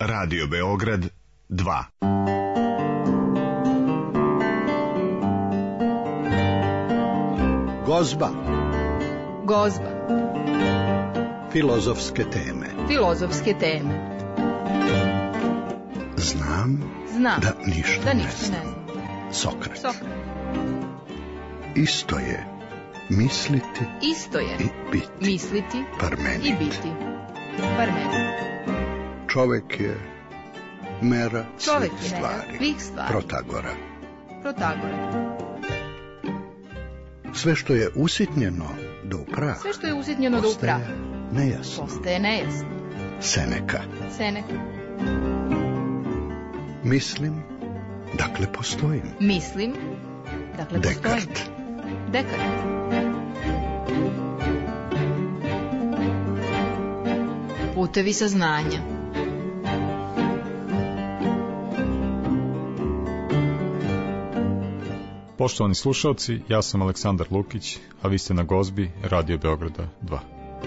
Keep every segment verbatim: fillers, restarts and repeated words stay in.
Radio Beograd dva. Gozba. Gozba. Filozofske teme. Filozofske teme. Znam, Znam da ništa, da ne ništa znam. ne znam. Sokrat. Sokrat. Isto je misliti Isto je i biti. misliti Parmenid. i biti. Parmenid. Čovek je mera Čovek svih je mera stvari. svih stvari. Protagora. Protagora. Sve što je usitnjeno do u prah, Sve što je usitnjeno do u prah postaje nejasno. postaje nejasno. Seneka. Seneka. Mislim, dakle postojim. Mislim, dakle postojim. Dekart. Dekart. Putevi saznanja. Poštovani slušalci, ja sam Aleksandar Lukić, a vi ste na Gozbi Radio Beograda dva.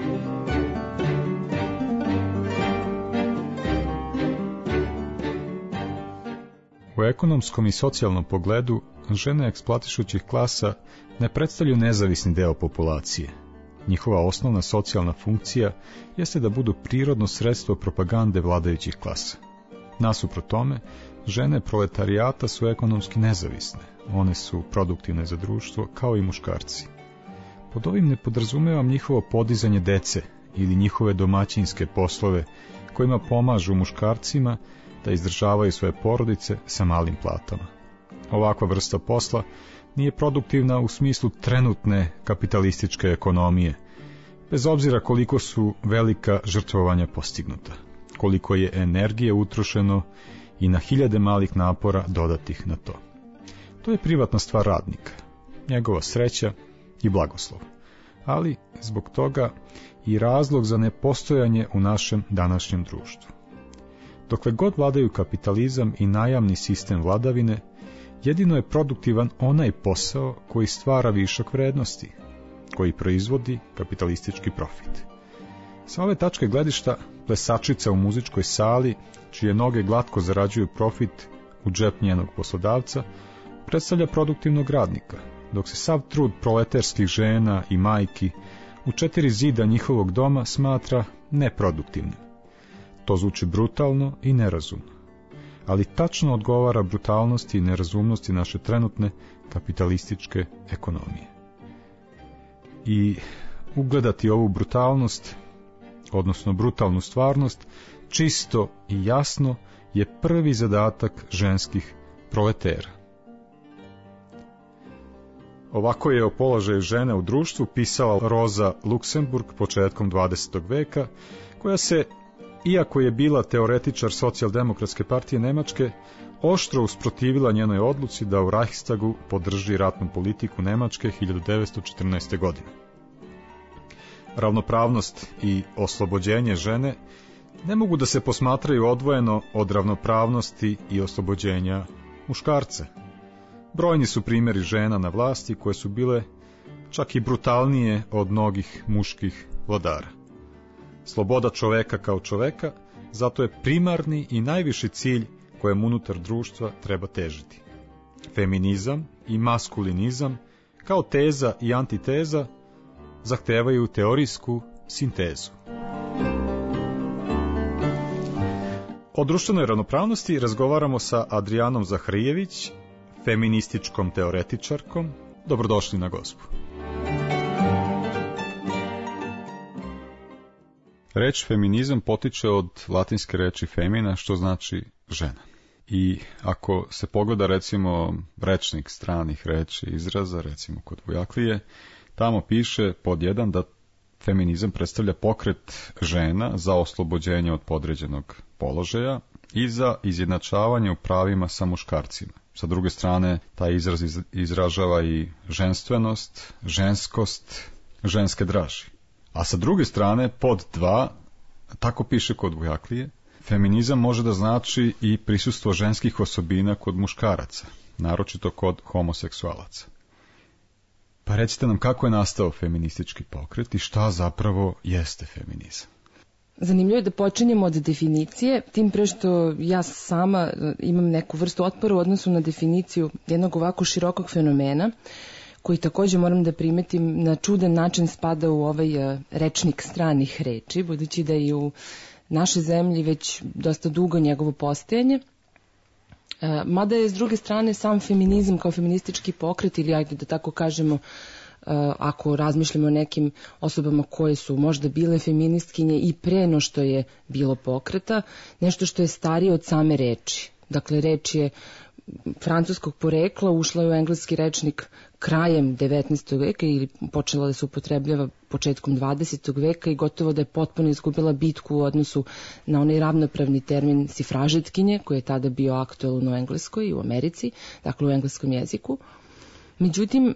U ekonomskom i socijalnom pogledu, žene eksploatišućih klasa ne predstavljaju nezavisni deo populacije. Njihova osnovna socijalna funkcija jeste da budu prirodno sredstvo propagande vladajućih klasa. Nasuprot tome, žene proletarijata su ekonomski nezavisne. One su produktivne za društvo kao i muškarci. Pod ovim ne podrazumevam njihovo podizanje dece ili njihove domaćinske poslove kojima pomažu muškarcima da izdržavaju svoje porodice sa malim platama. Ovakva vrsta posla nije produktivna u smislu trenutne kapitalističke ekonomije, bez obzira koliko su velika žrtvovanja postignuta, koliko je energije utrošeno i na hiljade malih napora dodatih na to. To je privatna stvar radnika, njegova sreća i blagoslov, ali zbog toga i razlog za nepostojanje u našem današnjem društvu. Dokle god vladaju kapitalizam i najamni sistem vladavine, jedino je produktivan onaj posao koji stvara višak vrednosti, koji proizvodi kapitalistički profit. Sa ove tačke gledišta, plesačica u muzičkoj sali, čije noge glatko zarađuju profit u džep njenog poslodavca, predstavlja produktivnog radnika, dok se sav trud proleterskih žena i majki u četiri zida njihovog doma smatra neproduktivnim. To zvuči brutalno i nerazumno, ali tačno odgovara brutalnosti i nerazumnosti naše trenutne kapitalističke ekonomije. I ugledati ovu brutalnost, odnosno brutalnu stvarnost, čisto i jasno je prvi zadatak ženskih proletera. Ovako je o položaju žene u društvu pisala Roza Luxemburg početkom dvadesetog veka, koja se, iako je bila teoretičar socijaldemokratske partije Nemačke, oštro usprotivila njenoj odluci da u Reichstagu podrži ratnu politiku Nemačke hiljadu devetsto četrnaeste. godine. Ravnopravnost i oslobođenje žene ne mogu da se posmatraju odvojeno od ravnopravnosti i oslobođenja muškarca. Brojni su primjeri žena na vlasti koje su bile čak i brutalnije od mnogih muških vladara. Sloboda čoveka kao čoveka zato je primarni i najviši cilj kojem unutar društva treba težiti. Feminizam i maskulinizam kao teza i antiteza zahtevaju teorijsku sintezu. O društvenoj ravnopravnosti razgovaramo sa Adrijanom Zahrijević, feminističkom teoretičarkom. Dobrodošli na Gozbu. Reč feminizam potiče od latinske reči femina, što znači žena. I ako se pogleda recimo rečnik stranih reči izraza, recimo kod Vujaklije, tamo piše pod jedan da feminizam predstavlja pokret žena za oslobođenje od podređenog položaja i za izjednačavanje u pravima sa muškarcima. Sa druge strane, taj izraz izražava i ženstvenost, ženskost, ženske draži. A sa druge strane, pod dva, tako piše kod Vujaklije, feminizam može da znači i prisustvo ženskih osobina kod muškaraca, naročito kod homoseksualaca. Pa recite nam kako je nastao feministički pokret i šta zapravo jeste feminizam? Zanimljivo je da počinjemo od definicije, tim pre što ja sama imam neku vrstu otpora u odnosu na definiciju jednog ovako širokog fenomena, koji takođe moram da primetim na čudan način spada u ovaj rečnik stranih reči, budući da je u našoj zemlji već dosta dugo njegovo postojanje. Mada je s druge strane sam feminizam kao feministički pokret, ili ajde da tako kažemo, ako razmišljamo o nekim osobama koje su možda bile feministkinje i pre no što je bilo pokreta, nešto što je starije od same reči. Dakle, reč je francuskog porekla, ušla je u engleski rečnik krajem devetnaestog veka ili počela da se upotrebljava početkom dvadesetog veka i gotovo da je potpuno izgubila bitku u odnosu na onaj ravnopravni termin sifražetkinje, koji je tada bio aktualan u Engleskoj i u Americi, dakle u engleskom jeziku. Međutim,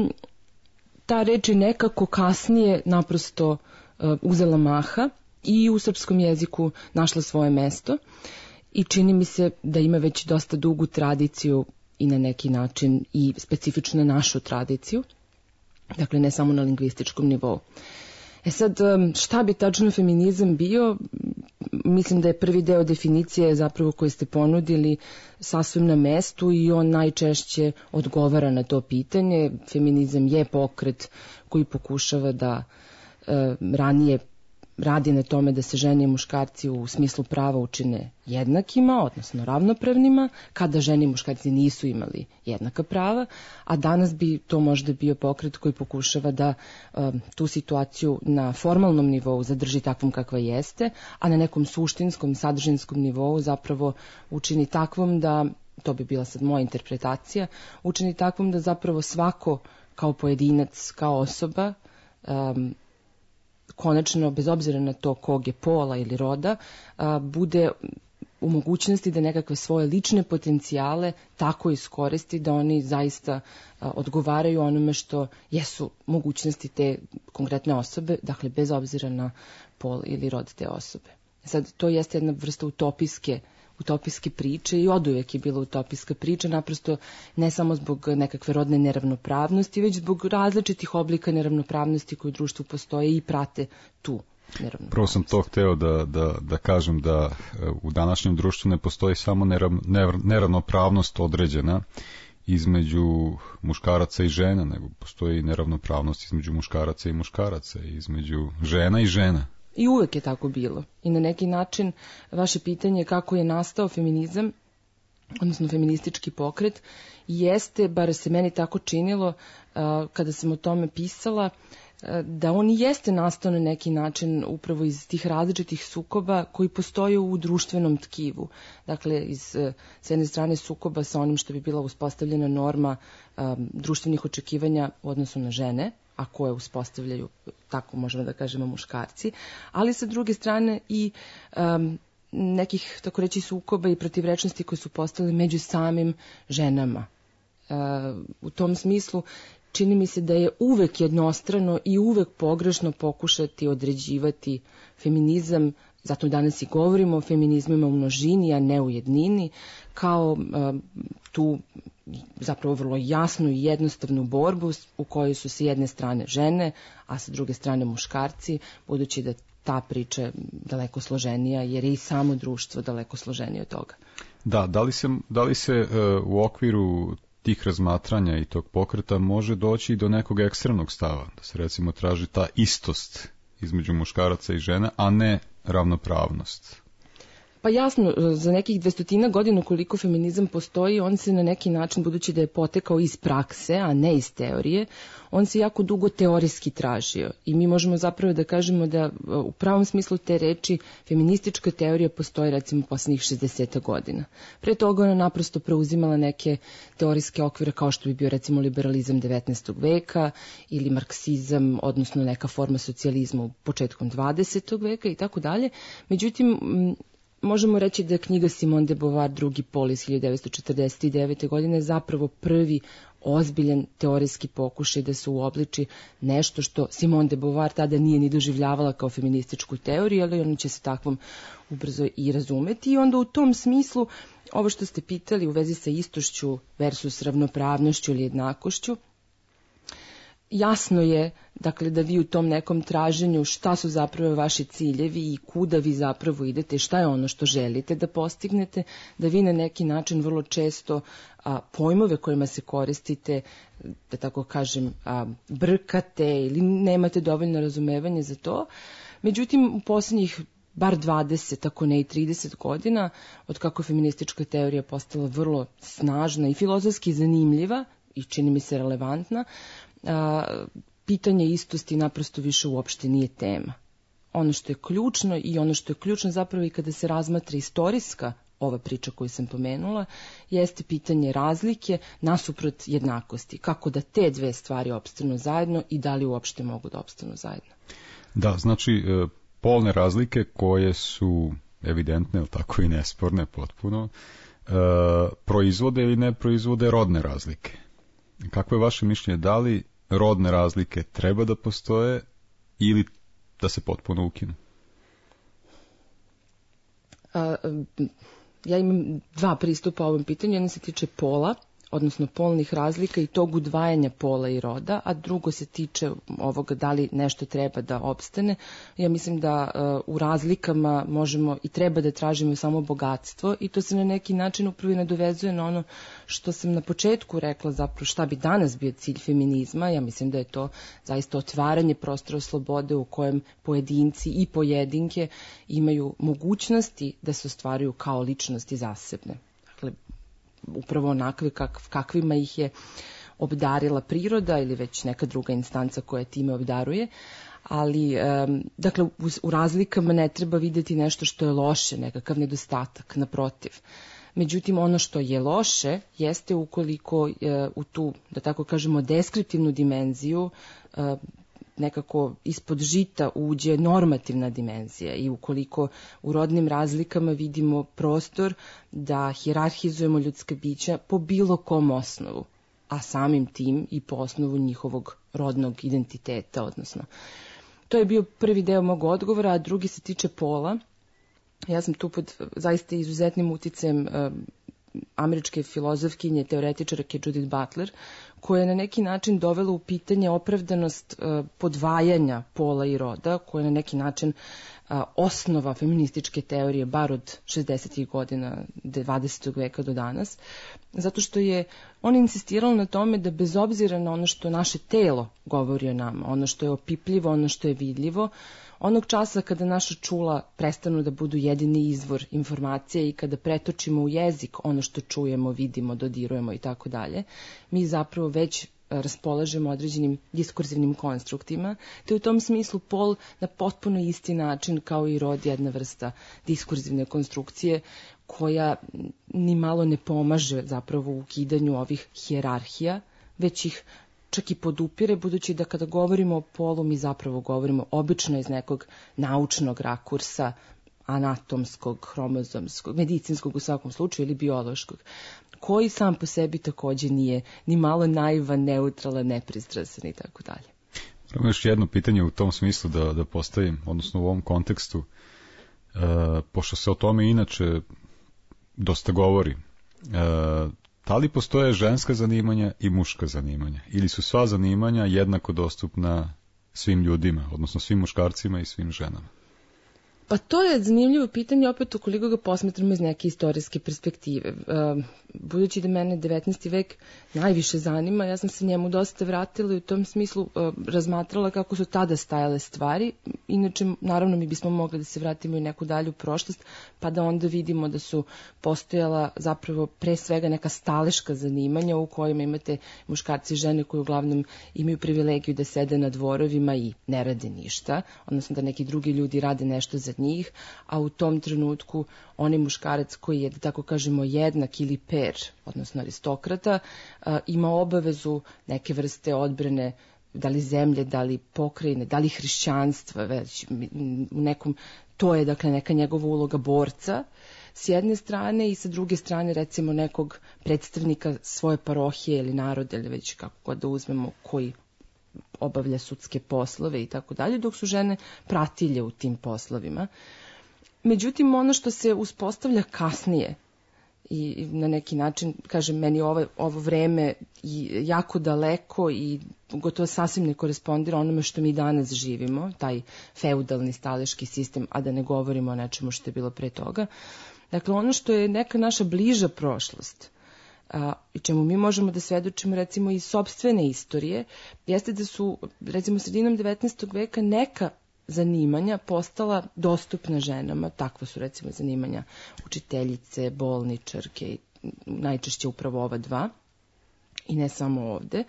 ta reč je nekako kasnije naprosto uzela maha i u srpskom jeziku našla svoje mesto i čini mi se da ima već dosta dugu tradiciju i na neki način i specifično našu tradiciju, dakle ne samo na lingvističkom nivou. E sad, šta bi tačno feminizam bio? Mislim da je prvi deo definicije zapravo koji ste ponudili sasvim na mestu i on najčešće odgovara na to pitanje. Feminizam je pokret koji pokušava da e, ranije radi na tome da se žene i muškarci u smislu prava učine jednakima, odnosno ravnopravnima, kada žene i muškarci nisu imali jednaka prava, a danas bi to možda bio pokret koji pokušava da um, tu situaciju na formalnom nivou zadrži takvom kakva jeste, a na nekom suštinskom, sadržinskom nivou zapravo učini takvom da, to bi bila sad moja interpretacija, učini takvom da zapravo svako kao pojedinac, kao osoba, um, konačno, bez obzira na to kog je pola ili roda, bude u mogućnosti da nekakve svoje lične potencijale tako iskoristi da oni zaista odgovaraju onome što jesu mogućnosti te konkretne osobe, dakle bez obzira na pol ili rod te osobe. Sad, to jeste jedna vrsta utopijske utopijske priče i oduvek je bila utopijska priča, naprosto ne samo zbog nekakve rodne neravnopravnosti, već zbog različitih oblika neravnopravnosti koje u društvu postoje i prate tu neravnopravnost. Prvo sam to hteo da, da, da kažem da u današnjem društvu ne postoji samo nerav, neravnopravnost određena između muškaraca i žena, nego postoji i neravnopravnost između muškaraca i muškaraca, između žena i žena. I uvek je tako bilo. I na neki način vaše pitanje kako je nastao feminizam, odnosno feministički pokret, jeste, bar se meni tako činilo kada sam o tome pisala, da on jeste nastao na neki način upravo iz tih različitih sukoba koji postoje u društvenom tkivu. Dakle, iz, s jedne strane sukoba sa onim što bi bila uspostavljena norma um, društvenih očekivanja u odnosu na žene, a koje uspostavljaju, tako možemo da kažemo, muškarci, ali sa druge strane i um, nekih, tako reći, sukoba i protivrečnosti koje su postale među samim ženama. Uh, u tom smislu čini mi se da je uvek jednostrano i uvek pogrešno pokušati određivati feminizam, zato danas i govorimo o feminizmima u množini, a ne u jednini, kao uh, tu zapravo vrlo jasnu i jednostavnu borbu u kojoj su s jedne strane žene, a sa druge strane muškarci, budući da ta priča je daleko složenija, jer je i samo društvo daleko složenije od toga. Da, da li se, da li se uh, u okviru tih razmatranja i tog pokreta može doći do nekog ekstremnog stava, da se recimo traži ta istost između muškaraca i žena, a ne ravnopravnost? Pa jasno, za nekih dvestotina godina koliko feminizam postoji, on se na neki način, budući da je potekao iz prakse, a ne iz teorije, on se jako dugo teorijski tražio. I mi možemo zapravo da kažemo da u pravom smislu te reči feministička teorija postoji recimo poslednjih šezdeset godina. Pre toga ona naprosto preuzimala neke teorijske okvire kao što bi bio recimo liberalizam devetnaestog veka ili marksizam, odnosno neka forma socijalizma u početkom dvadesetog veka i tako dalje. Međutim, možemo reći da je knjiga Simone de Beauvoir Drugi pol iz hiljadu devetsto četrdeset devete. godine zapravo prvi ozbiljan teorijski pokušaj da se uobliči nešto što Simone de Beauvoir tada nije ni doživljavala kao feminističku teoriju, ali ona će se takvom ubrzo i razumeti. I onda u tom smislu, ovo što ste pitali u vezi sa istošću versus ravnopravnošću ili jednakošću, jasno je, dakle, da vi u tom nekom traženju šta su zapravo vaši ciljevi i kuda vi zapravo idete, šta je ono što želite da postignete, da vi na neki način vrlo često a, pojmove kojima se koristite, da tako kažem, a, brkate ili nemate dovoljno razumevanje za to. Međutim, u posljednjih bar dvadeset, ako ne i trideset godina, od kako je feministička teorija postala vrlo snažna i filozofski zanimljiva i čini mi se relevantna, a, pitanje istosti naprosto više uopšte nije tema. Ono što je ključno i ono što je ključno zapravo i kada se razmatra istorijska ova priča koju sam pomenula, jeste pitanje razlike nasuprot jednakosti. Kako da te dve stvari opstanu zajedno i da li uopšte mogu da opstanu zajedno. Da, znači polne razlike koje su evidentne, ali tako i nesporne potpuno, e, proizvode ili ne proizvode rodne razlike. Kako je vaše mišljenje, da li rodne razlike treba da postoje ili da se potpuno ukinu? A, ja imam dva pristupa ovom pitanju. Jedno se tiče pola, odnosno polnih razlika i tog udvajanja pola i roda, a drugo se tiče ovoga da li nešto treba da opstane. Ja mislim da uh, u razlikama možemo i treba da tražimo samo bogatstvo i to se na neki način upravo i nadovezuje na ono što sam na početku rekla, zapravo šta bi danas bio cilj feminizma. Ja mislim da je to zaista otvaranje prostora slobode u kojem pojedinci i pojedinke imaju mogućnosti da se ostvaruju kao ličnosti zasebne. Dakle, upravo onakvi kak, kakvima ih je obdarila priroda ili već neka druga instanca koja time obdaruje, ali um, dakle u, u razlikama ne treba vidjeti nešto što je loše, nekakav nedostatak, naprotiv. Međutim, ono što je loše jeste ukoliko uh, u tu, da tako kažemo, deskriptivnu dimenziju uh, nekako ispod žita uđe normativna dimenzija i ukoliko u rodnim razlikama vidimo prostor da hijerarhizujemo ljudska bića po bilo kom osnovu, a samim tim i po osnovu njihovog rodnog identiteta, odnosno. To je bio prvi deo mog odgovora, a drugi se tiče pola. Ja sam tu pod zaista izuzetnim uticajem uh, američke filozofkinje, teoretičarke Judith Butler, koja je na neki način dovela u pitanje opravdanost uh, podvajanja pola i roda, koja je na neki način uh, osnova feminističke teorije, bar od šezdesetih godina dvadesetog veka do danas, zato što je on insistirala na tome da bez obzira na ono što naše telo govori o nama, ono što je opipljivo, ono što je vidljivo, onog časa kada naša čula prestanu da budu jedini izvor informacije i kada pretočimo u jezik ono što čujemo, vidimo, dodirujemo i tako dalje, mi zapravo već raspolažemo određenim diskurzivnim konstruktima, te u tom smislu pol na potpuno isti način kao i rod jedna vrsta diskurzivne konstrukcije koja ni malo ne pomaže zapravo u ukidanju ovih hijerarhija, već ih čak i podupire, budući da kada govorimo o polu, mi zapravo govorimo obično iz nekog naučnog rakursa, anatomskog, hromozomskog, medicinskog u svakom slučaju ili biološkog, koji sam po sebi također nije ni malo naivan, neutralan, nepristrasan i tako dalje. Prvo još jedno pitanje u tom smislu da, da postavim, odnosno u ovom kontekstu, e, pošto se o tome inače dosta govori, e, da li postoje ženska zanimanja i muška zanimanja? Ili su sva zanimanja jednako dostupna svim ljudima, odnosno svim muškarcima i svim ženama? Pa to je zanimljivo pitanje, opet ukoliko ga posmetramo iz neke istorijske perspektive. Budući da mene devetnaesti vek najviše zanima, ja sam se njemu dosta vratila i u tom smislu razmatrala kako su tada stajale stvari. Inače, naravno, mi bismo mogli da se vratimo i neku dalju prošlost, pa da onda vidimo da su postojala zapravo pre svega neka staleška zanimanja u kojima imate muškarci i žene koji uglavnom imaju privilegiju da sede na dvorovima i ne rade ništa, odnosno da neki drugi ljudi rade nešto za njih, a u tom trenutku onaj muškarac koji je, da tako kažemo, jednak ili per, odnosno aristokrata, ima obavezu neke vrste odbrane, da li zemlje, da li pokrajine, da li hrišćanstva, već u nekom, to je dakle neka njegova uloga borca s jedne strane i sa druge strane recimo nekog predstavnika svoje parohije ili naroda ili već kako god da uzmemo koji obavlja sudske poslove i tako dalje, dok su žene pratilje u tim poslovima. Međutim, ono što se uspostavlja kasnije i na neki način, kažem, meni ovo, ovo vreme i jako daleko i gotovo sasvim ne korespondira onome što mi danas živimo, taj feudalni staleški sistem, a da ne govorimo o nečemu što je bilo pre toga. Dakle, ono što je neka naša bliža prošlost, a, i čemu mi možemo da svedočimo recimo iz sopstvene istorije, jeste da su recimo sredinom devetnaestog veka neka zanimanja postala dostupna ženama, takva su recimo zanimanja učiteljice, bolničarke i najčešće upravo ova dva i ne samo ovde,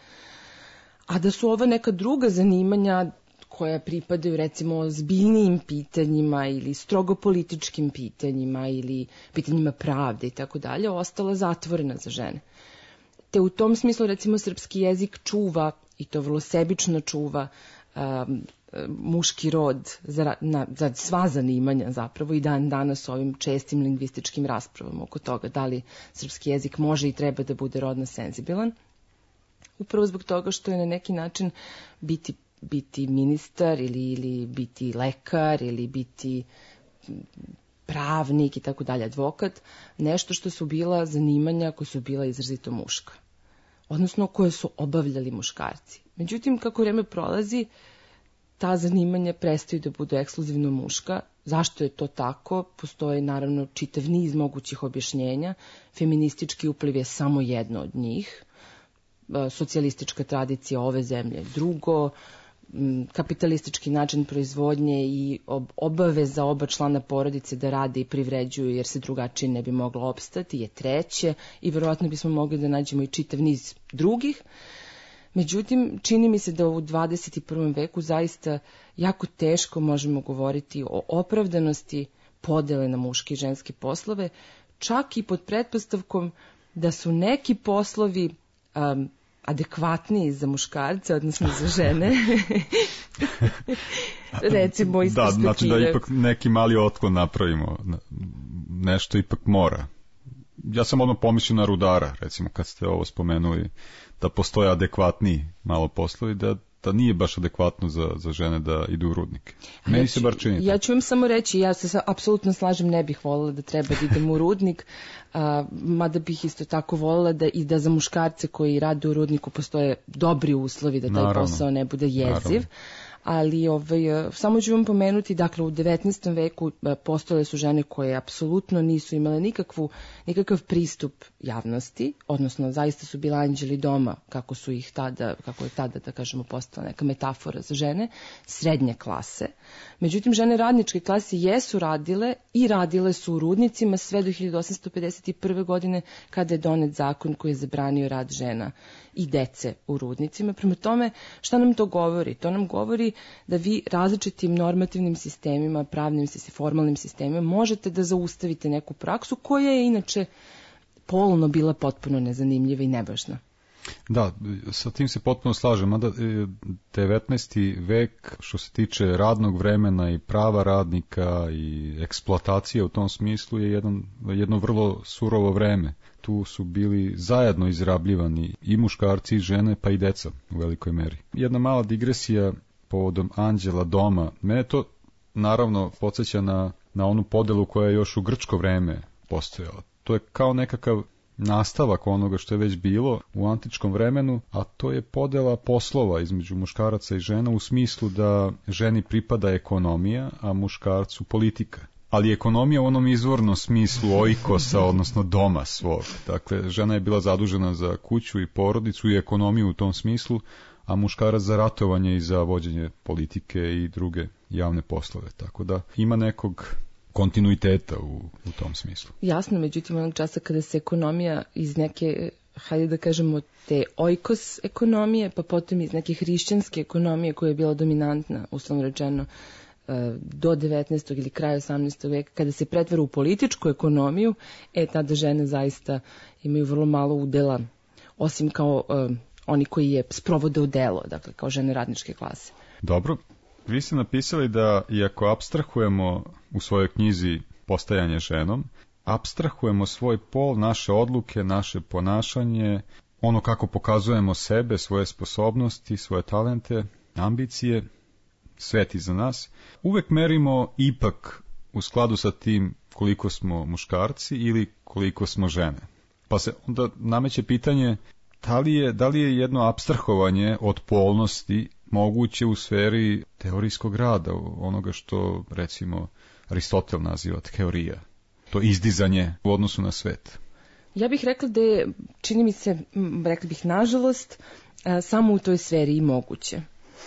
a da su ova neka druga zanimanja koja pripadaju recimo zbiljnijim pitanjima ili strogo političkim pitanjima ili pitanjima pravde i tako dalje, ostala zatvorena za žene. Te u tom smislu recimo srpski jezik čuva, i to vrlo sebično čuva, um, muški rod za, na, za sva zanimanja zapravo i dan danas ovim čestim lingvističkim raspravama oko toga da li srpski jezik može i treba da bude rodno senzibilan. Upravo zbog toga što je na neki način biti, biti ministar ili, ili biti lekar ili biti pravnik i tako dalje, advokat, nešto što su bila zanimanja koja su bila izrazito muška. Odnosno koje su obavljali muškarci. Međutim, kako vreme prolazi, ta zanimanja prestaju da budu ekskluzivno muška. Zašto je to tako? Postoje naravno čitav niz mogućih objašnjenja. Feministički upliv je samo jedno od njih. Socijalistička tradicija ove zemlje drugo. Kapitalistički način proizvodnje i obaveza oba člana porodice da rade i privređuju jer se drugačije ne bi moglo opstati je treće i verovatno bismo mogli da nađemo i čitav niz drugih. Međutim, čini mi se da u dvadeset i prvom veku zaista jako teško možemo govoriti o opravdanosti podele na muške i ženske poslove, čak i pod pretpostavkom da su neki poslovi um, adekvatniji za muškarce, odnosno za žene. Recimo iz da, perspektive. Znači da ipak neki mali otklon napravimo. Nešto ipak mora. Ja sam odmah pomislio na rudara, recimo kad ste ovo spomenuli, da postoje adekvatniji malo poslovi, da, da nije baš adekvatno za, za žene da idu u rudnike. Meni se bar čini. Ja ću vam samo reći, ja se apsolutno slažem, ne bih voljela da treba da idem u rudnik, a, mada bih isto tako voljela da i da za muškarce koji rade u rudniku postoje dobri uslovi da taj naravno, posao ne bude jeziv. Naravno. Ali ovaj, samo ću vam pomenuti, dakle u devetnaestom veku postojale su žene koje apsolutno nisu imale nikakvu, nikakav pristup javnosti, odnosno zaista su bile anđeli doma, kako su ih tada, kako je tada, da kažemo, postala neka metafora za žene, srednje klase. Međutim, žene radničke klase jesu radile i radile su u rudnicima sve do hiljadu osamsto pedeset prve. godine kada je donet zakon koji je zabranio rad žena i dece u rudnicima. Prema tome, šta nam to govori? To nam govori da vi različitim normativnim sistemima, pravnim sistemima, formalnim sistemima možete da zaustavite neku praksu koja je inače polno bila potpuno nezanimljiva i nevažna. Da, sa tim se potpuno slažem, mada devetnaesti vek što se tiče radnog vremena i prava radnika i eksploatacije u tom smislu je jedan, jedno vrlo surovo vreme. Tu su bili zajedno izrabljivani i muškarci i žene pa i deca u velikoj meri. Jedna mala digresija povodom anđela doma. Mene to naravno podsjeća na, na onu podelu koja je još u grčko vreme postojala. To je kao nekakav nastavak onoga što je već bilo u antičkom vremenu, a to je podela poslova između muškaraca i žena u smislu da ženi pripada ekonomija, a muškarcu politika. Ali ekonomija u onom izvornom smislu oikosa, odnosno doma svog. Dakle, žena je bila zadužena za kuću i porodicu i ekonomiju u tom smislu, a muškarac za ratovanje i za vođenje politike i druge javne poslove. Tako da ima nekog kontinuiteta u, u tom smislu. Jasno, međutim, onog časa kada se ekonomija iz neke, hajde da kažemo, te oikos ekonomije, pa potom iz neke hrišćanske ekonomije koja je bila dominantna, uslovno rečeno, do devetnaestog ili kraja osamnaestog veka, kada se pretvara u političku ekonomiju, e, tada žene zaista imaju vrlo malo udela, osim kao uh, oni koji je sprovode u delo, dakle, kao žene radničke klase. Dobro. Vi ste napisali da, iako apstrahujemo u svojoj knjizi Postajanje ženom, apstrahujemo svoj pol, naše odluke, naše ponašanje, ono kako pokazujemo sebe, svoje sposobnosti, svoje talente, ambicije, svet iza nas, uvek merimo ipak u skladu sa tim koliko smo muškarci ili koliko smo žene. Pa se onda nameće pitanje da li je, da li je jedno apstrahovanje od polnosti moguće u sferi teorijskog rada, onoga što recimo Aristotel naziva teorija, to izdizanje u odnosu na svet. Ja bih rekla da je, čini mi se, rekla bih nažalost, samo u toj sferi i moguće.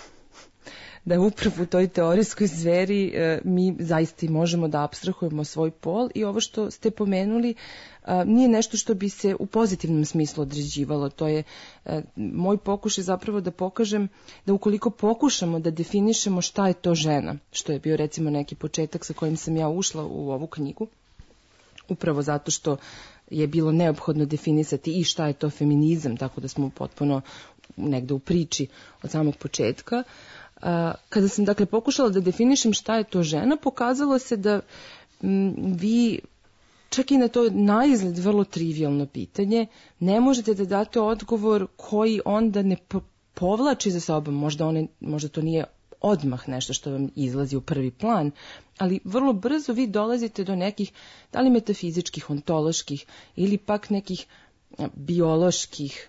Da upravo u toj teorijskoj sferi mi zaista i možemo da apstrahujemo svoj pol i ovo što ste pomenuli nije nešto što bi se u pozitivnom smislu određivalo. To je moj pokušaj zapravo da pokažem da ukoliko pokušamo da definišemo šta je to žena, što je bio recimo neki početak sa kojim sam ja ušla u ovu knjigu, upravo zato što je bilo neophodno definisati i šta je to feminizam, tako da smo potpuno negde u priči od samog početka. Kada sam dakle pokušala da definišem šta je to žena, pokazalo se da m, vi čak i na to naizgled vrlo trivijalno pitanje ne možete da date odgovor koji onda ne povlači za sobom, možda, one, možda to nije odmah nešto što vam izlazi u prvi plan, ali vrlo brzo vi dolazite do nekih, da li metafizičkih, ontoloških ili pak nekih bioloških,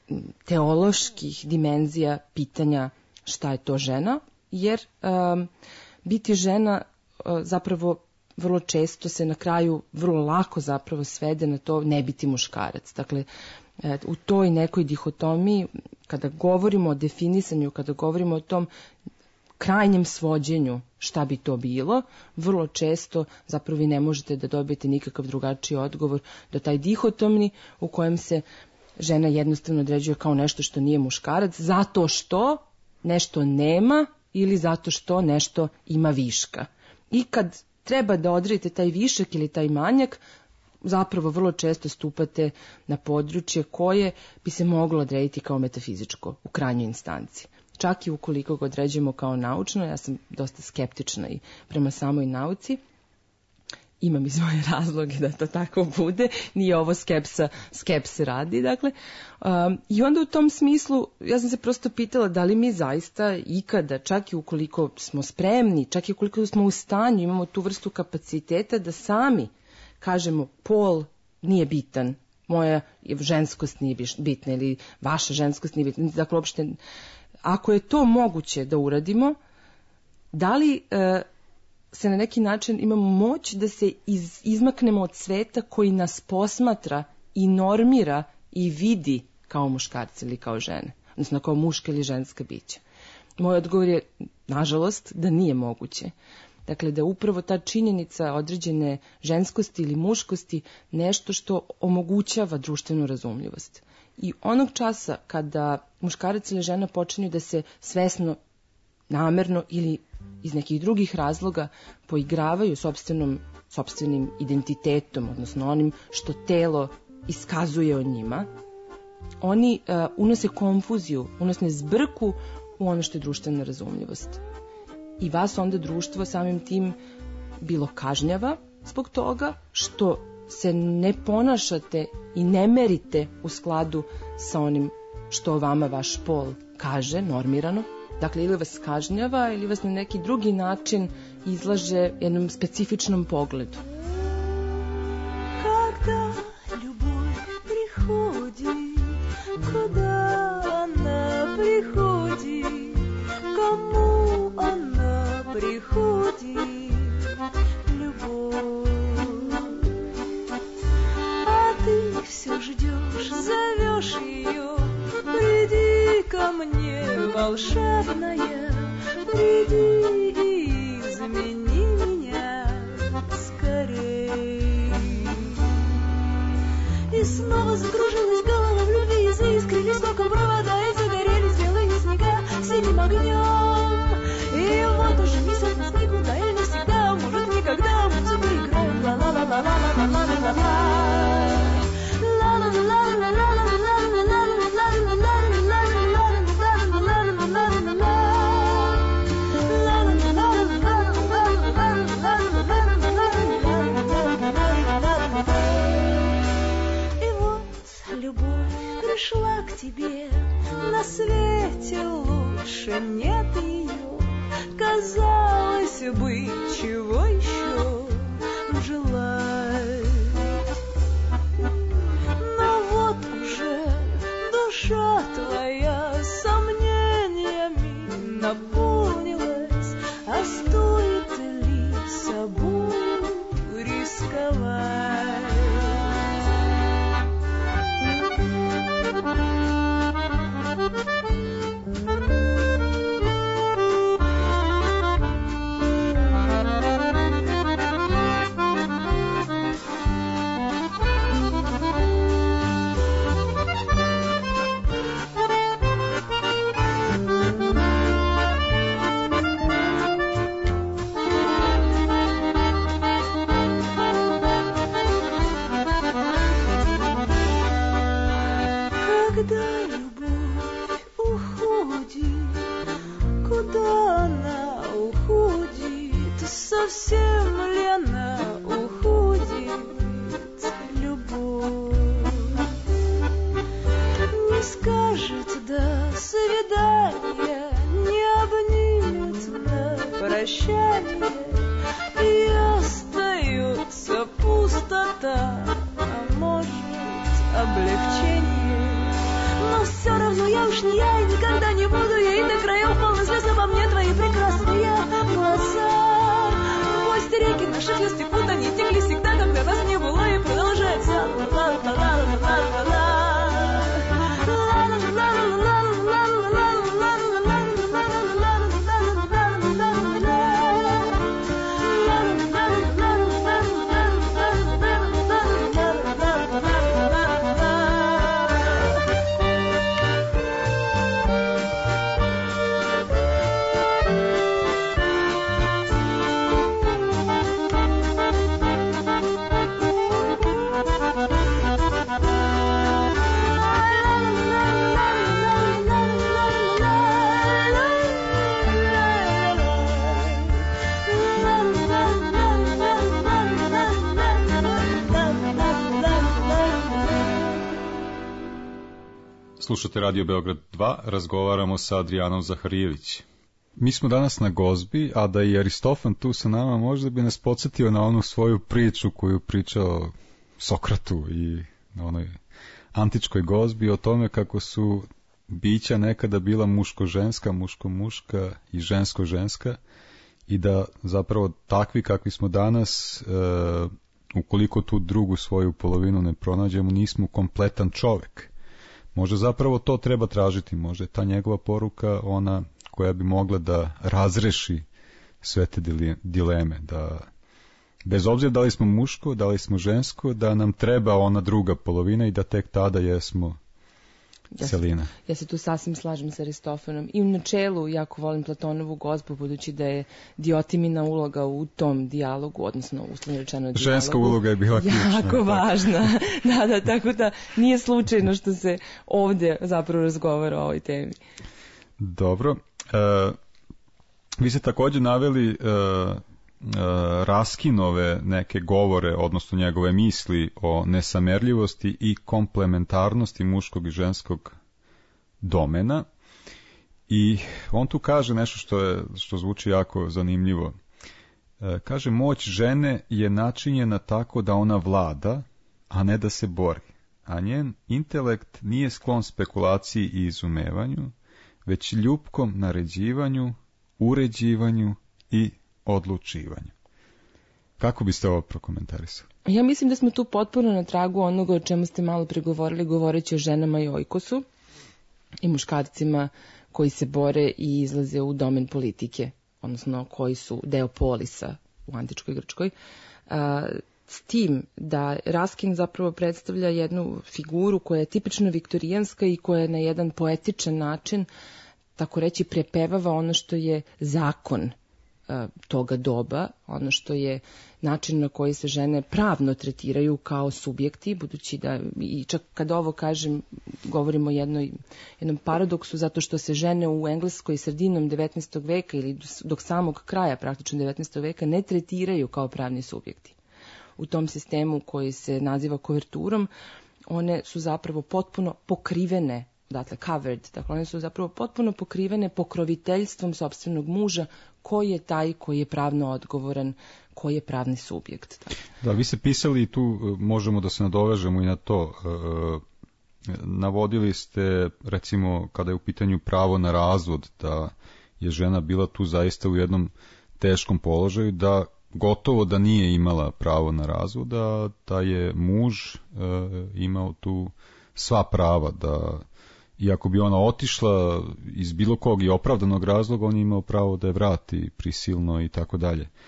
teoloških dimenzija pitanja šta je to žena, jer um, biti žena uh, zapravo vrlo često se na kraju vrlo lako zapravo svede na to ne biti muškarac. Dakle, uh, u toj nekoj dihotomiji, kada govorimo o definisanju, kada govorimo o tom krajnjem svođenju šta bi to bilo, vrlo često zapravo vi ne možete da dobijete nikakav drugačiji odgovor do taj dihotomni u kojem se žena jednostavno određuje kao nešto što nije muškarac, zato što nešto nema ili zato što nešto ima viška. I kad treba da odredite taj višak ili taj manjak, zapravo vrlo često stupate na područje koje bi se moglo odrediti kao metafizičko u krajnjoj instanci. Čak i ukoliko ga određujemo kao naučno, ja sam dosta skeptična i prema samoj nauci, imam i svoje razloge da to tako bude, nije ovo skepsa, skepse radi, dakle. Um, I onda u tom smislu, ja sam se prosto pitala da li mi zaista ikada, čak i ukoliko smo spremni, čak i ukoliko smo u stanju, imamo tu vrstu kapaciteta da sami kažemo pol nije bitan, moja ženskost nije bitna ili vaša ženskost nije bitna, dakle uopšte, ako je to moguće da uradimo, da li uh, se na neki način imamo moć da se iz, izmaknemo od sveta koji nas posmatra i normira i vidi kao muškarci ili kao žene, odnosno kao muška ili ženska bića. Moj odgovor je, nažalost, da nije moguće. Dakle, da upravo ta činjenica određene ženskosti ili muškosti nešto što omogućava društvenu razumljivost. I onog časa kada muškarac ili žena počinju da se svesno, namerno ili iz nekih drugih razloga poigravaju sopstvenom, sopstvenim identitetom, odnosno onim što telo iskazuje o njima, oni uh, unose konfuziju, unose zbrku u ono što je društvena razumljivost. I vas onda društvo samim tim bilo kažnjava zbog toga što se ne ponašate i ne merite u skladu sa onim što vama vaš pol kaže, normirano. Dakle, ili vas kažnjava, ili vas na neki drugi način izlaže jednom specifičnom pogledu. Когда любовь приходит, куда она приходит, кому она приходит, любовь. А ты все ждешь, зовешь ее, приди ко мне, волшебная, приди и измени меня скорей. И снова закружилась голова в любви, и заискрились током провода, и загорелись белые снега синим огнем. И вот уже несет нас никуда и навсегда, может никогда мы все проиграем. Ла-ла-ла-ла-ла-ла-ла-ла-ла-ла. Пришла к тебе, на свете лучше нет ее. Казалось бы, чего еще? Когда любовь уходит, куда она уходит, совсем ли она уходит, любовь? Не скажет до свидания, не обнимет на прощание, и остается пустота, а может облегчение. Но все равно я уж не я, и никогда не буду я, и до краев полны слез обо мне твои прекрасные глаза. Пусть реки наших слез текут, они текли всегда, когда нас не было, и продолжается. Ла-ла-ла-ла-ла-ла-ла. Slušate Radio Beograd dva, razgovaramo sa Adrijanom Zaharijević. Mi smo danas na gozbi, a da je Aristofan tu sa nama, možda bi nas podsjetio na onu svoju priču koju pričao Sokratu i na onoj antičkoj gozbi o tome kako su bića nekada bila muško-ženska, muško-muška i žensko-ženska i da zapravo takvi kakvi smo danas, e, ukoliko tu drugu svoju polovinu ne pronađemo, nismo kompletan čovek. Možda zapravo to treba tražiti, možda je ta njegova poruka ona koja bi mogla da razreši sve te dileme, da bez obzira da li smo muško, da li smo žensko, da nam treba ona druga polovina i da tek tada jesmo celina. Ja se, ja se tu sasvim slažem sa Aristofanom i u načelu jako volim Platonovu gozbu, budući da je diotimina uloga u tom dijalogu, odnosno uslovno rečeno dijalogu. Ženska uloga je bila ključna. Jako važna. Da, da, tako da nije slučajno što se ovdje zapravo razgovara o ovoj temi. Dobro. E, vi ste također naveli e, Raskinove neke govore, odnosno njegove misli o nesamerljivosti i komplementarnosti muškog i ženskog domena. I on tu kaže nešto što je, što zvuči jako zanimljivo. E, kaže, moć žene je načinjena tako da ona vlada, a ne da se bori. A njen intelekt nije sklon spekulaciji i izumevanju, već ljupkom naređivanju, uređivanju i odlučivanju. Kako biste ovo prokomentarisali? Ja mislim da smo tu potpuno na tragu onoga o čemu ste malo pregovorili, govoreći o ženama i ojkosu i muškarcima koji se bore i izlaze u domen politike, odnosno koji su deo polisa u antičkoj Grčkoj. A, s tim da Raskin zapravo predstavlja jednu figuru koja je tipično viktorijanska i koja je na jedan poetičan način, tako reći, prepevava ono što je zakon toga doba, ono što je način na koji se žene pravno tretiraju kao subjekti, budući da, i čak kad ovo kažem, govorimo o jednoj, jednom paradoksu, zato što se žene u Engleskoj sredinom devetnaestog veka ili dok samog kraja praktično devetnaestog veka ne tretiraju kao pravni subjekti. U tom sistemu koji se naziva koverturom, one su zapravo potpuno pokrivene, dakle covered, dakle one su zapravo potpuno pokrivene pokroviteljstvom sopstvenog muža, koji je taj koji je pravno odgovoran, koji je pravni subjekt. Dakle. Da, vi ste pisali i tu možemo da se nadovežemo i na to. Navodili ste, recimo, kada je u pitanju pravo na razvod, da je žena bila tu zaista u jednom teškom položaju, da gotovo da nije imala pravo na razvod, da, da je muž e, imao tu sva prava, da iako bi ona otišla iz bilo kog i opravdanog razloga, on je imao pravo da je vrati prisilno i tako dalje. E,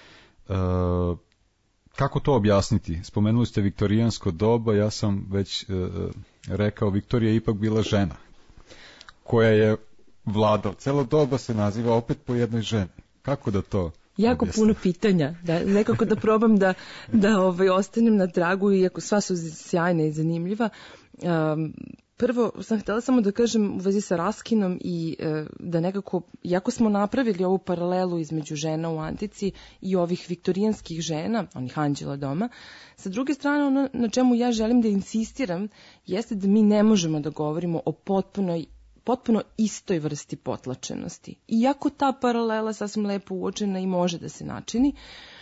kako to objasniti? Spomenuli ste viktorijansko doba, ja sam već e, rekao, Viktorija je ipak bila žena koja je vladala. Celo doba se naziva opet po jednoj ženi. Kako da to jako objasnim? Puno pitanja, da, nekako da probam da, da ovaj, ostanem na tragu, iako sva su sjajna i zanimljiva. Um, Prvo sam htjela samo da kažem u vezi sa Raskinom i e, da nekako, iako smo napravili ovu paralelu između žena u antici i ovih viktorijanskih žena, onih anđela doma, sa druge strane ono na čemu ja želim da insistiram jeste da mi ne možemo da govorimo o potpunoj potpuno istoj vrsti potlačenosti. Iako ta paralela sasvim lepo uočena i može da se načini,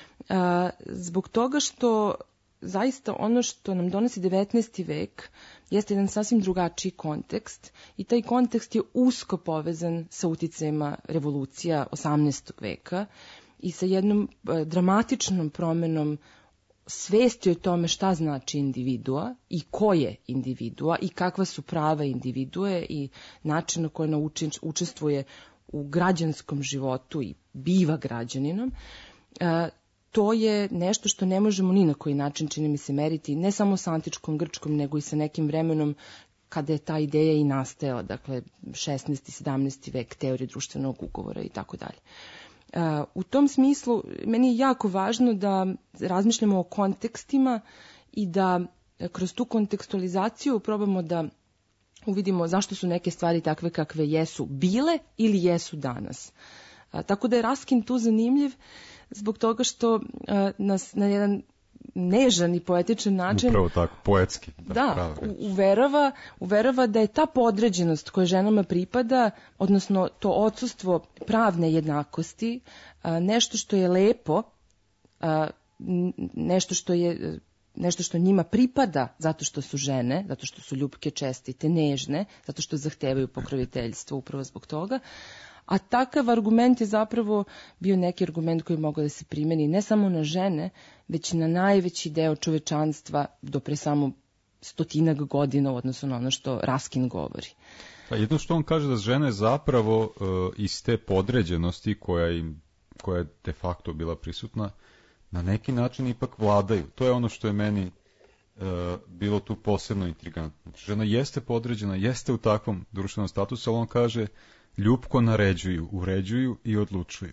a, zbog toga što zaista ono što nam donosi devetnaesti vek jeste jedan sasvim drugačiji kontekst i taj kontekst je usko povezan sa uticajima revolucija osamnaestog veka i sa jednom a, dramatičnom promenom svesti o tome šta znači individua i ko je individua i kakva su prava individue i način na koji ona učestvuje u građanskom životu i biva građaninom. E, to je nešto što ne možemo ni na koji način, čini mi se, meriti ne samo sa antičkom Grčkom, nego i sa nekim vremenom kada je ta ideja i nastajala, dakle šesnaesti sedamnaesti vek, teorije društvenog ugovora i tako dalje. Uh, u tom smislu meni je jako važno da razmišljamo o kontekstima i da kroz tu kontekstualizaciju probamo da uvidimo zašto su neke stvari takve kakve jesu bile ili jesu danas. Uh, tako da je Raskin tu zanimljiv zbog toga što uh, nas na jedan nežan i poetičan način upravo tako, poetski da, da uverava, uverava da je ta podređenost koja ženama pripada, odnosno to odsustvo pravne jednakosti, a, nešto što je lepo, a, nešto što je nešto što njima pripada zato što su žene, zato što su ljubke, čestite, nežne, zato što zahtevaju pokroviteljstvo upravo zbog toga. A takav argument je zapravo bio neki argument koji mogao da se primeni ne samo na žene, već na najveći deo čovečanstva do pre samo stotinak godina u odnosu na ono što Raskin govori. Pa jedno što on kaže da žene zapravo uh, iz te podređenosti koja, im, koja je de facto bila prisutna, na neki način ipak vladaju. To je ono što je meni uh, bilo tu posebno intrigantno. Žena jeste podređena, jeste u takvom društvenom statusu, ali on kaže ljubko naređuju, uređuju i odlučuju.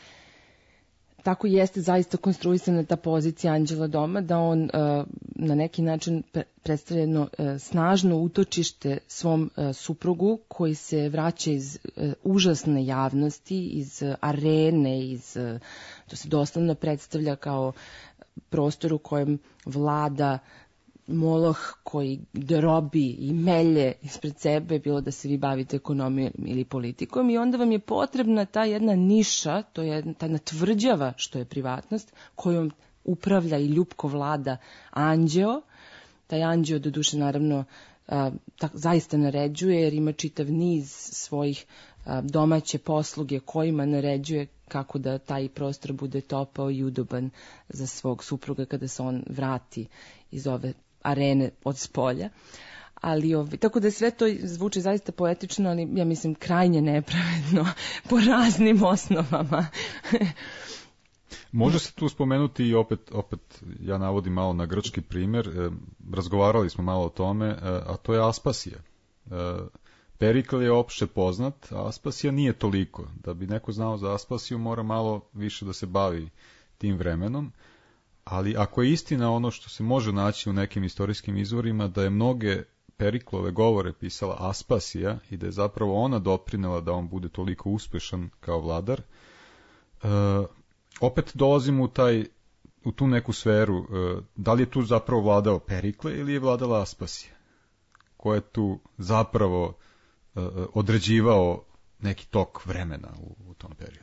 Tako jeste zaista konstruisana ta pozicija anđela doma, da on uh, na neki način predstavlja jedno uh, snažno utočište svom uh, suprugu koji se vraća iz uh, užasne javnosti, iz uh, arene, iz, uh, to se doslovno predstavlja kao prostor u kojem vlada Moloh koji drobi i melje ispred sebe, bilo da se vi bavite ekonomijom ili politikom, i onda vam je potrebna ta jedna niša, to je ta tvrđava što je privatnost, kojom upravlja i ljubko vlada anđeo. Taj anđeo doduše naravno a, tak, zaista naređuje jer ima čitav niz svojih a, domaće posluge kojima naređuje kako da taj prostor bude topao i udoban za svog supruga kada se on vrati iz ove arene od spolja. Ali ovi, tako da sve to zvuči zaista poetično, ali ja mislim krajnje nepravedno po raznim osnovama. Može se tu spomenuti i opet, opet ja navodim malo na grčki primjer, e, razgovarali smo malo o tome, e, a to je Aspasija. E, Perikl je opšte poznat, a Aspasija nije toliko. Da bi neko znao za Aspasiju mora malo više da se bavi tim vremenom. Ali ako je istina ono što se može naći u nekim istorijskim izvorima, da je mnoge Periklove govore pisala Aspasija i da je zapravo ona doprinela da on bude toliko uspešan kao vladar, e, opet dolazimo u, taj, u tu neku sferu. E, da li je tu zapravo vladao Perikle ili je vladala Aspasija? Ko je tu zapravo e, određivao neki tok vremena u, u tom periodu?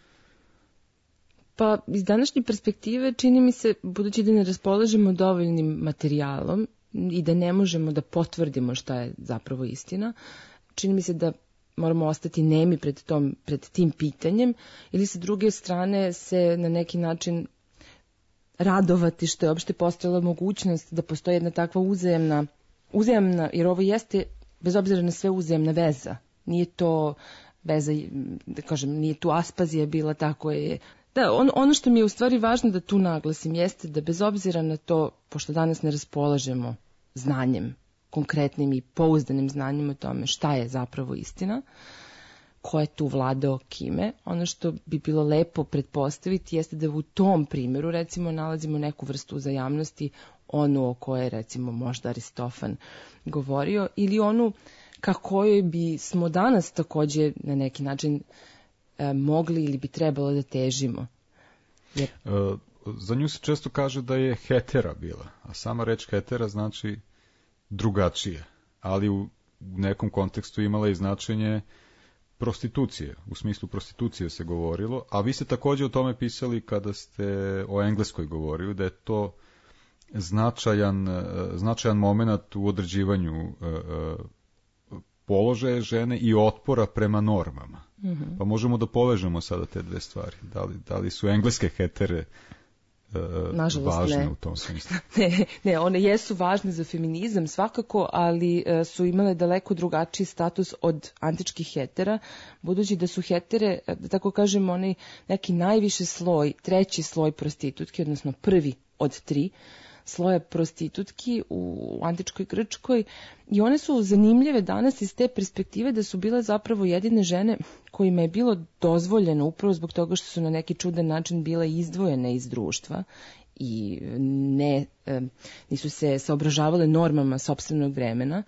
Pa iz današnje perspektive čini mi se, budući da ne raspolažemo dovoljnim materijalom i da ne možemo da potvrdimo šta je zapravo istina, čini mi se da moramo ostati nemi pred, tom, pred tim pitanjem ili sa druge strane se na neki način radovati što je uopšte postojala mogućnost da postoji jedna takva uzajemna, uzajemna, jer ovo jeste, bez obzira na sve, uzajemna veza. Nije to veza, da kažem, nije tu Aspazija bila tako je. Da, on, ono što mi je u stvari važno da tu naglasim jeste da bez obzira na to, pošto danas ne raspolažemo znanjem, konkretnim i pouzdanim znanjem o tome šta je zapravo istina, ko je tu vladao kime, ono što bi bilo lepo pretpostaviti jeste da u tom primjeru recimo nalazimo neku vrstu uzajamnosti onu o kojoj je recimo možda Aristofan govorio, ili onu ka kojoj bi smo danas takođe na neki način e, mogli ili bi trebalo da težimo. Jer... E, za nju se često kaže da je hetera bila, a sama reč hetera znači drugačije, ali u nekom kontekstu imala i značenje prostitucije, u smislu prostitucije se govorilo, a vi ste takođe o tome pisali kada ste o Engleskoj govorili, da je to značajan, značajan moment u određivanju položaja žene i otpora prema normama. Mm-hmm. Pa možemo da povežemo sada te dve stvari. Da li, da li su engleske hetere Nažalost, važne ne. u tom smislu? Ne, ne, one jesu važne za feminizam svakako, ali uh, su imale daleko drugačiji status od antičkih hetera, budući da su hetere, da tako kažem, onaj neki najviši sloj, treći sloj prostitutki, odnosno prvi od tri sloja prostitutki u antičkoj Grčkoj, i one su zanimljive danas iz te perspektive da su bile zapravo jedine žene kojima je bilo dozvoljeno, upravo zbog toga što su na neki čudan način bile izdvojene iz društva i ne, nisu se saobražavale normama sopstvenog vremena,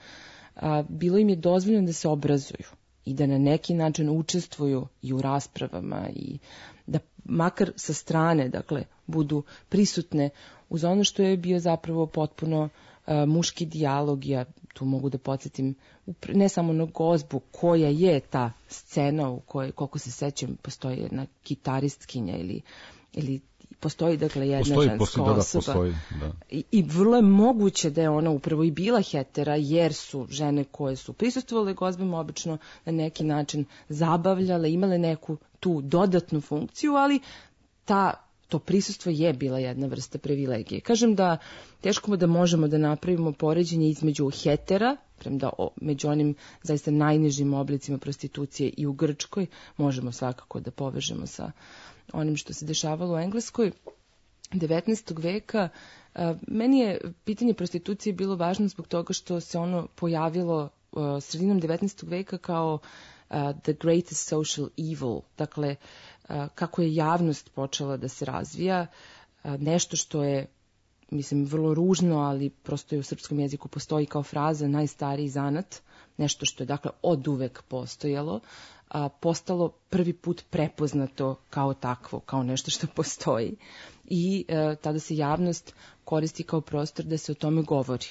a bilo im je dozvoljeno da se obrazuju i da na neki način učestvuju i u raspravama i da makar sa strane, dakle, budu prisutne uz ono što je bio zapravo potpuno uh, muški dijalog. Ja tu mogu da podsjetim ne samo na Gozbu, koja je ta scena u kojoj, koliko se sećam, postoji jedna gitaristkinja ili, ili postoji, dakle, jedna postoji, ženska postoji, da, osoba. Postoji, da. I, I vrlo je moguće da je ona upravo i bila hetera, jer su žene koje su prisustvovale Gozbama obično na neki način zabavljale, imale neku tu dodatnu funkciju, ali ta to prisustvo je bila jedna vrsta privilegije. Kažem da teško da možemo da napravimo poređenje između hetera, premda o, među onim zaista najnižim oblicima prostitucije i u Grčkoj, možemo svakako da povežemo sa onim što se dešavalo u Engleskoj devetnaestog veka. A, meni je pitanje prostitucije bilo važno zbog toga što se ono pojavilo a, sredinom devetnaestog veka kao a, the greatest social evil, dakle kako je javnost počela da se razvija, nešto što je, mislim, vrlo ružno, ali prosto je u srpskom jeziku postoji kao fraza najstariji zanat, nešto što je, dakle, od uvek postojalo, postalo prvi put prepoznato kao takvo, kao nešto što postoji. I e, tada se javnost koristi kao prostor da se o tome govori.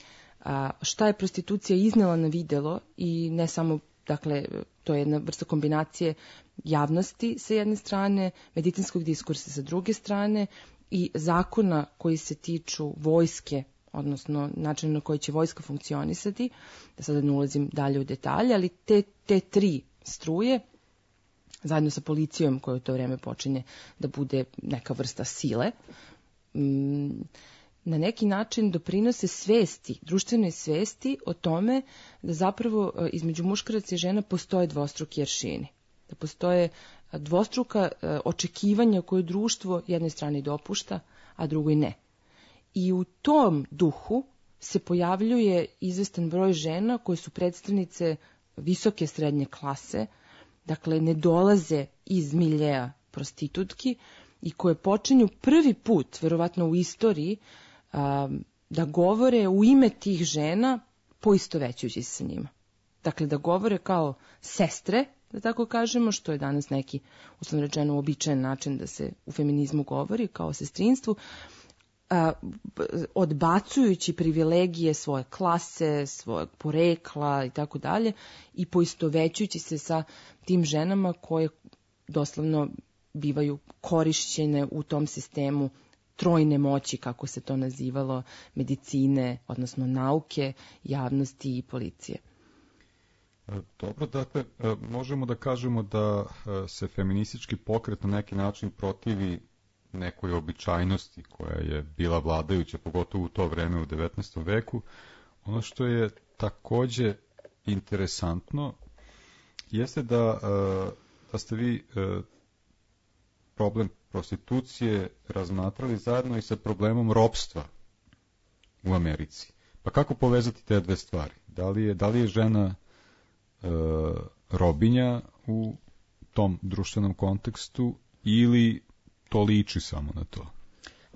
A, šta je prostitucija iznela na videlo i ne samo, dakle, to je jedna vrsta kombinacije javnosti sa jedne strane, medicinskog diskursa sa druge strane i zakona koji se tiču vojske, odnosno način na koji će vojska funkcionisati, da sada ne ulazim dalje u detalje, ali te, te tri struje, zajedno sa policijom koja u to vreme počinje da bude neka vrsta sile, na neki način doprinose svesti, društvenoj svesti o tome da zapravo između muškaraca i žena postoje dvostruki aršini. Da postoje dvostruka očekivanja koje društvo jednoj strani dopušta, a drugoj ne. I u tom duhu se pojavljuje izvestan broj žena koje su predstavnice visoke srednje klase, dakle ne dolaze iz miljeja prostitutki i koje počinju prvi put, verovatno u istoriji, da govore u ime tih žena poistovećujući se sa njima. Dakle, da govore kao sestre, da tako kažemo, što je danas neki, uslovno rečeno, uobičajen način da se u feminizmu govori, kao sestrinstvu, a, odbacujući privilegije svoje klase, svojeg porekla i tako dalje, i poistovećujući se sa tim ženama koje doslovno bivaju korišćene u tom sistemu trojne moći, kako se to nazivalo, medicine, odnosno nauke, javnosti i policije. Dobro, dakle, možemo da kažemo da se feministički pokret na neki način protivi nekoj običajnosti koja je bila vladajuća, pogotovo u to vreme u devetnaestom veku. Ono što je takođe interesantno jeste da, da ste vi problem prostitucije razmatrali zajedno i sa problemom ropstva u Americi. Pa kako povezati te dve stvari? Da li je, da li je žena e, robinja u tom društvenom kontekstu ili to liči samo na to?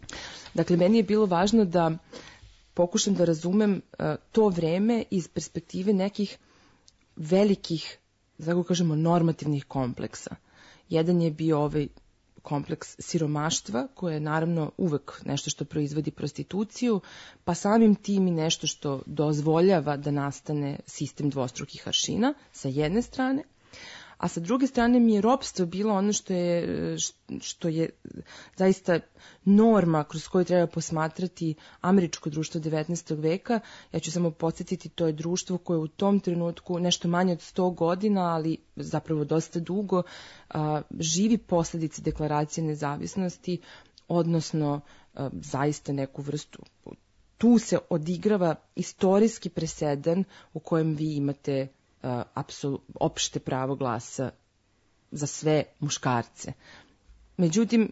Dakle, meni je bilo važno da pokušam da razumem uh, to vreme iz perspektive nekih velikih, tako kažemo, normativnih kompleksa. Jedan je bio ovaj kompleks siromaštva, koje je naravno uvek nešto što proizvodi prostituciju, pa samim tim i nešto što dozvoljava da nastane sistem dvostrukih aršina, sa jedne strane, a sa druge strane mi je ropstvo bilo ono što je, što je zaista norma kroz koju treba posmatrati američko društvo devetnaestog veka. Ja ću samo podsjetiti, to je društvo koje u tom trenutku nešto manje od sto godina, ali zapravo dosta dugo, a, živi posljedice deklaracije nezavisnosti, odnosno a, zaista neku vrstu. Tu se odigrava istorijski presedan u kojem vi imate Uh, apsol, opšte pravo glasa za sve muškarce. Međutim,